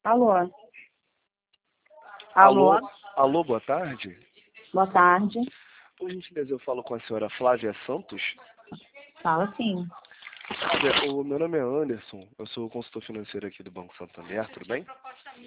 Alô? Alô? Alô? Alô, boa tarde. Boa tarde. Por gentileza, eu falo com a senhora Flávia Santos. Fala sim. Flávia, o meu nome é Anderson, eu sou o consultor financeiro aqui do Banco Santander, tudo bem?